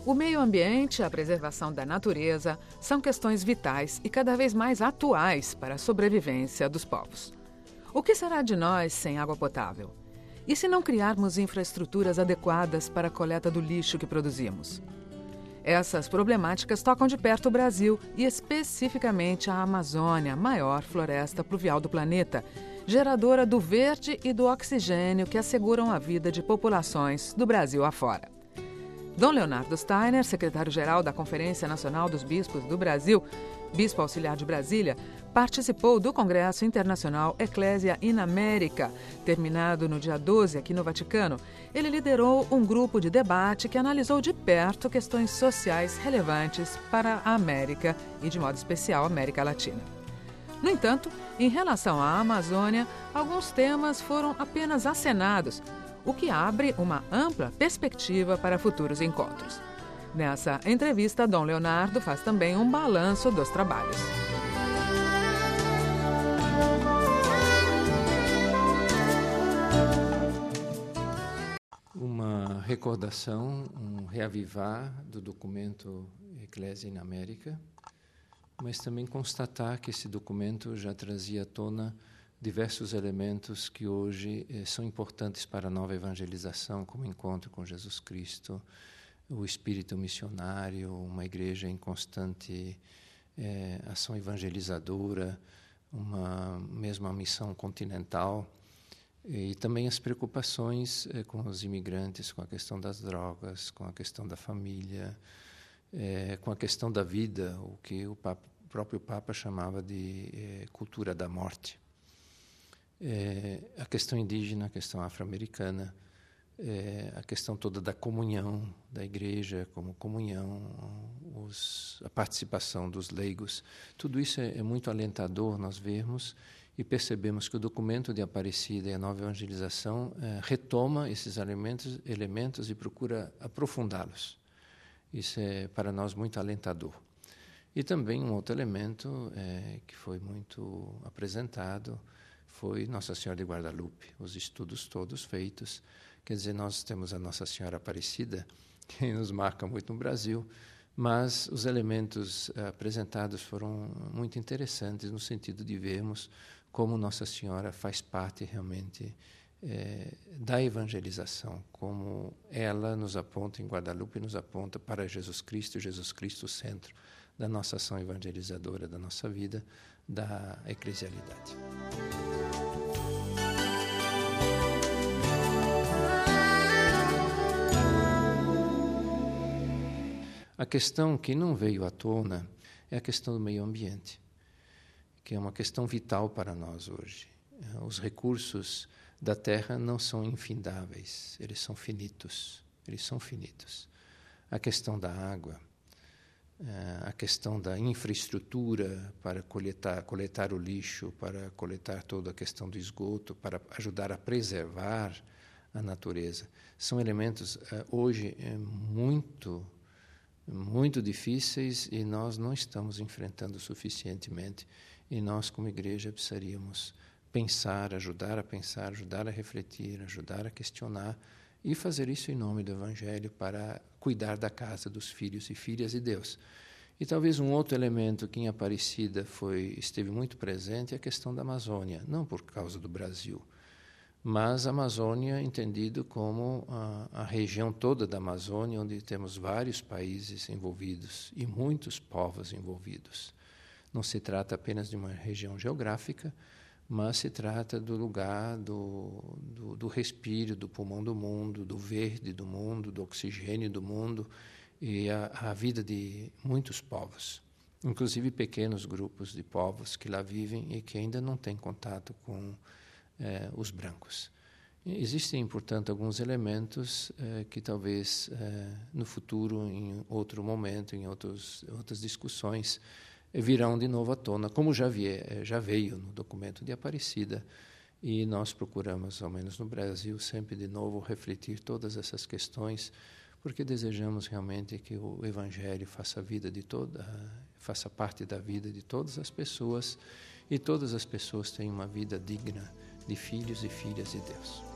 O meio ambiente e a preservação da natureza são questões vitais e cada vez mais atuais para a sobrevivência dos povos. O que será de nós sem água potável? E se não criarmos infraestruturas adequadas para a coleta do lixo que produzimos? Essas problemáticas tocam de perto o Brasil e especificamente a Amazônia, a maior floresta pluvial do planeta, geradora do verde e do oxigênio que asseguram a vida de populações do Brasil afora. Dom Leonardo Steiner, secretário-geral da Conferência Nacional dos Bispos do Brasil, bispo auxiliar de Brasília, participou do Congresso Internacional Ecclesia in America, terminado no dia 12 aqui no Vaticano. Ele liderou um grupo de debate que analisou de perto questões sociais relevantes para a América e, de modo especial, a América Latina. No entanto, em relação à Amazônia, alguns temas foram apenas acenados, o que abre uma ampla perspectiva para futuros encontros. Nessa entrevista, Dom Leonardo faz também um balanço dos trabalhos. Uma recordação, um reavivar do documento Ecclesia in America, mas também constatar que esse documento já trazia à tona diversos elementos que hoje são importantes para a nova evangelização, como o encontro com Jesus Cristo, o espírito missionário, uma igreja em constante ação evangelizadora, mesmo uma missão continental, e também as preocupações com os imigrantes, com a questão das drogas, com a questão da família, com a questão da vida, o que o próprio Papa chamava de cultura da morte. A questão indígena, a questão afro-americana, a questão toda da comunhão da igreja como comunhão, a participação dos leigos, tudo isso é muito alentador nós vermos e percebemos que o documento de Aparecida e a nova evangelização retoma esses elementos e procura aprofundá-los. Isso é para nós muito alentador. E também um outro elemento que foi muito apresentado foi Nossa Senhora de Guadalupe, os estudos todos feitos. Quer dizer, nós temos a Nossa Senhora Aparecida, que nos marca muito no Brasil, mas os elementos apresentados foram muito interessantes no sentido de vermos como Nossa Senhora faz parte realmente da evangelização, como ela nos aponta em Guadalupe, nos aponta para Jesus Cristo o centro da nossa ação evangelizadora, da nossa vida, da eclesialidade. A questão que não veio à tona é a questão do meio ambiente, que é uma questão vital para nós hoje. Os recursos da terra não são infindáveis, eles são finitos. A questão da água, a questão da infraestrutura para coletar o lixo, para coletar toda a questão do esgoto, para ajudar a preservar a natureza, são elementos hoje muito difíceis e nós não estamos enfrentando suficientemente. E nós, como igreja, precisaríamos ajudar a refletir, ajudar a questionar e fazer isso em nome do Evangelho para cuidar da casa dos filhos e filhas de Deus. E talvez um outro elemento que em Aparecida esteve muito presente é a questão da Amazônia, não por causa do Brasil, mas a Amazônia entendido como a região toda da Amazônia, onde temos vários países envolvidos e muitos povos envolvidos. Não se trata apenas de uma região geográfica, mas se trata do lugar do respiro, do pulmão do mundo, do verde do mundo, do oxigênio do mundo e a vida de muitos povos, inclusive pequenos grupos de povos que lá vivem e que ainda não têm contato com os brancos. Existem, portanto, alguns elementos que talvez no futuro, em outro momento, em outras discussões, virão de novo à tona, como já veio no documento de Aparecida, e nós procuramos, ao menos no Brasil, sempre de novo refletir todas essas questões, porque desejamos realmente que o Evangelho faça parte da vida de todas as pessoas, e todas as pessoas tenham uma vida digna de filhos e filhas de Deus.